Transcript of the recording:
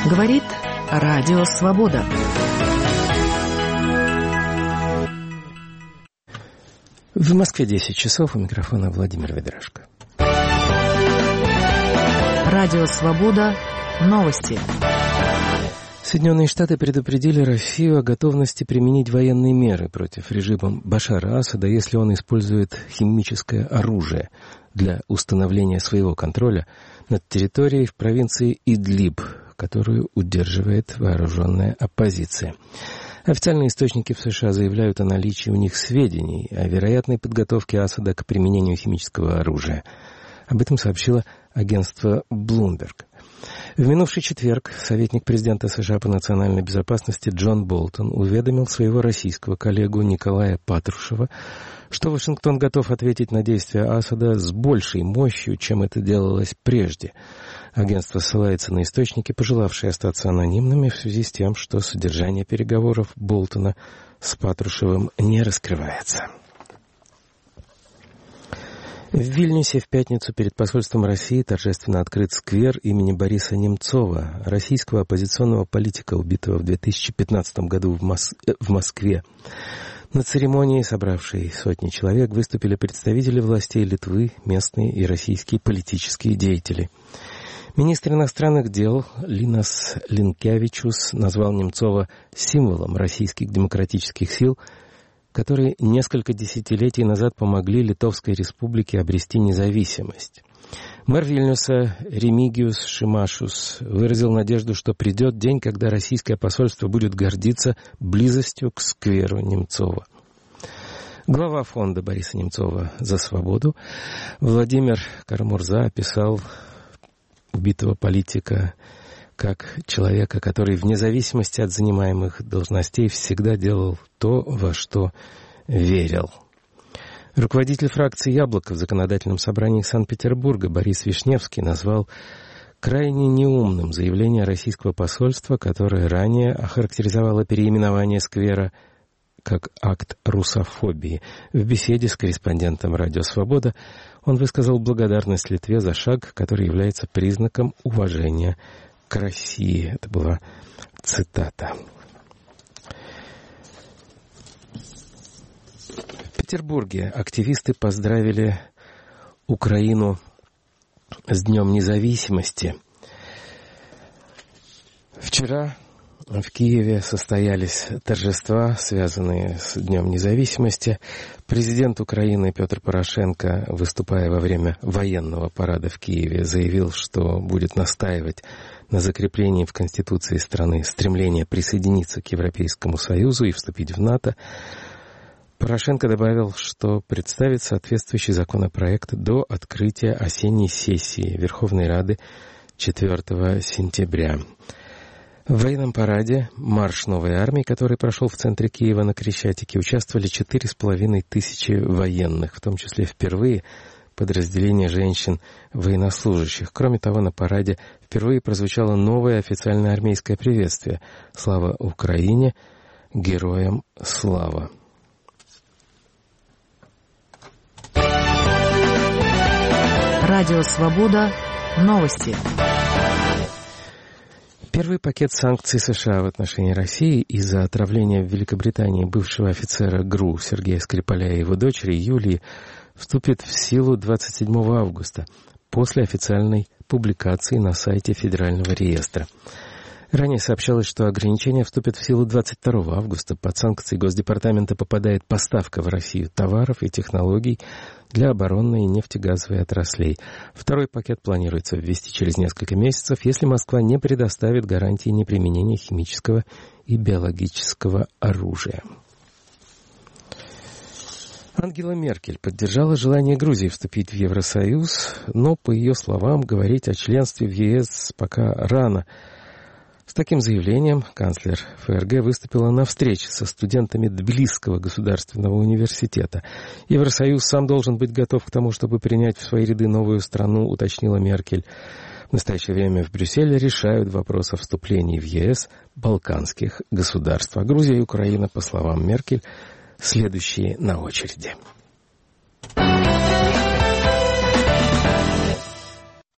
Говорит Радио Свобода. В Москве 10 часов, у микрофона Владимир Ведрашко. Радио Свобода. Новости. Соединенные Штаты предупредили Россию о готовности применить военные меры против режима Башара Асада, если он использует химическое оружие для установления своего контроля над территорией в провинции Идлиб, которую удерживает вооруженная оппозиция. Официальные источники в США заявляют о наличии у них сведений о вероятной подготовке Асада к применению химического оружия. Об этом сообщило агентство Bloomberg. В минувший четверг советник президента США по национальной безопасности Джон Болтон уведомил своего российского коллегу Николая Патрушева, что Вашингтон готов ответить на действия Асада с большей мощью, чем это делалось прежде. Агентство ссылается на источники, пожелавшие остаться анонимными в связи с тем, что содержание переговоров Болтона с Патрушевым не раскрывается. В Вильнюсе в пятницу перед посольством России торжественно открыт сквер имени Бориса Немцова, российского оппозиционного политика, убитого в 2015 году в Москве. На церемонии, собравшей сотни человек, выступили представители властей Литвы, местные и российские политические деятели. Министр иностранных дел Линас Линкевичус назвал Немцова символом российских демократических сил, которые несколько десятилетий назад помогли Литовской Республике обрести независимость. Мэр Вильнюса Ремигиус Шимашус выразил надежду, что придет день, когда российское посольство будет гордиться близостью к скверу Немцова. Глава фонда Бориса Немцова «За свободу» Владимир Карамурза описал убитого политика как человека, который вне зависимости от занимаемых должностей всегда делал то, во что верил. Руководитель фракции «Яблоко» в Законодательном собрании Санкт-Петербурга Борис Вишневский назвал крайне неумным заявление российского посольства, которое ранее охарактеризовало переименование сквера как акт русофобии. В беседе с корреспондентом «Радио Свобода» он высказал благодарность Литве за шаг, который является признаком уважения к России. Это была цитата. В Петербурге активисты поздравили Украину с Днем независимости. Вчера в Киеве состоялись торжества, связанные с Днем независимости. Президент Украины Петр Порошенко, выступая во время военного парада в Киеве, заявил, что будет настаивать на закреплении в Конституции страны стремления присоединиться к Европейскому Союзу и вступить в НАТО. Порошенко добавил, что представит соответствующий законопроект до открытия осенней сессии Верховной Рады 4 сентября. В военном параде «Марш новой армии», который прошел в центре Киева на Крещатике, участвовали 4500 военных, в том числе впервые подразделение женщин-военнослужащих. Кроме того, на параде впервые прозвучало новое официальное армейское приветствие «Слава Украине! Героям слава!». Радио Свобода. Новости. Первый пакет санкций США в отношении России из-за отравления в Великобритании бывшего офицера ГРУ Сергея Скрипаля и его дочери Юлии вступит в силу 27 августа, после официальной публикации на сайте Федерального реестра. Ранее сообщалось, что ограничения вступят в силу 22 августа. Под санкции Госдепартамента попадает поставка в Россию товаров и технологий для оборонной и нефтегазовой отраслей. Второй пакет планируется ввести через несколько месяцев, если Москва не предоставит гарантии неприменения химического и биологического оружия. Ангела Меркель поддержала желание Грузии вступить в Евросоюз, но, по ее словам, говорить о членстве в ЕС пока рано. С таким заявлением канцлер ФРГ выступила на встрече со студентами Тбилисского государственного университета. Евросоюз сам должен быть готов к тому, чтобы принять в свои ряды новую страну, уточнила Меркель. В настоящее время в Брюсселе решают вопрос о вступлении в ЕС балканских государств. А Грузия и Украина, по словам Меркель, следующие на очереди.